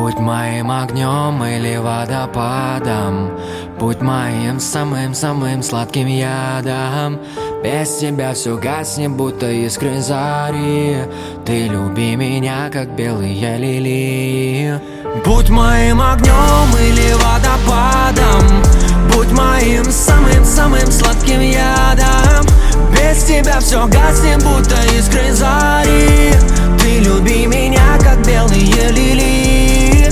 Будь моим огнем или водопадом, будь моим самым-самым сладким ядом. Без тебя все гаснет, будто искры зари. Ты люби меня, как белые лилии. Будь моим огнем или водопадом, будь моим самым-самым сладким ядом. Без тебя все гаснет, будто искры зари. Ты люби меня, как белые лилии.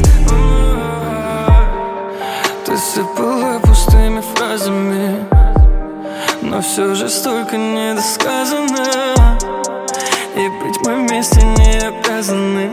Ты сыпала пустыми фразами, но все же столько недосказано. И быть мы вместе не обязаны.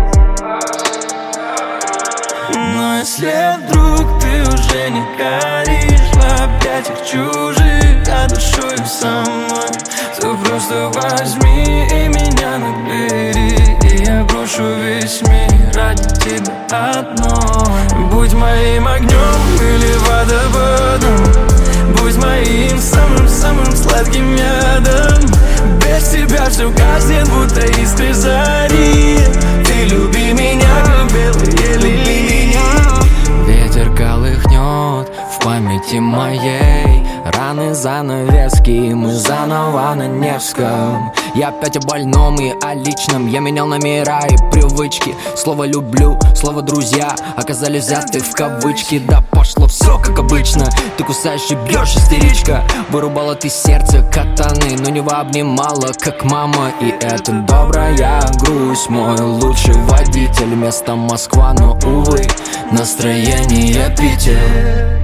Но если вдруг ты уже не горишь в объятиях чужих, а душою со мной, то просто возьми и меня набери, и я брошу весь мир ради тебя одной. Будь моим огнем или водопадом, будь моим самым-самым сладким ядом. Без тебя все гаснет, будто искры зари. Ты люби меня, как белые лилии. Ветер колыхнет в памяти моей раны, занавески, мы заново на Невском. Я опять о больном и о личном. Я менял номера и привычки. Слово «люблю», слово «друзья» оказались взяты в кавычки. Да пошло все как обычно. Ты кусаешь и бьешь, истеричка. Вырубала ты сердце катаны, но не обнимала, как мама. И это добрая грусть. Мой лучший водитель, место Москва, но, увы, настроение Питер.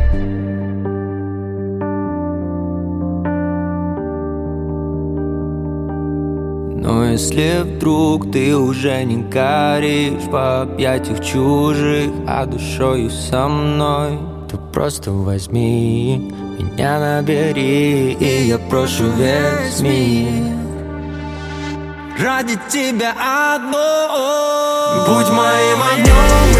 Но если вдруг ты уже не горишь в объятиях чужих, а душою со мной, то просто возьми меня набери, и я прошу весь мир ради тебя одной. Будь моим огнем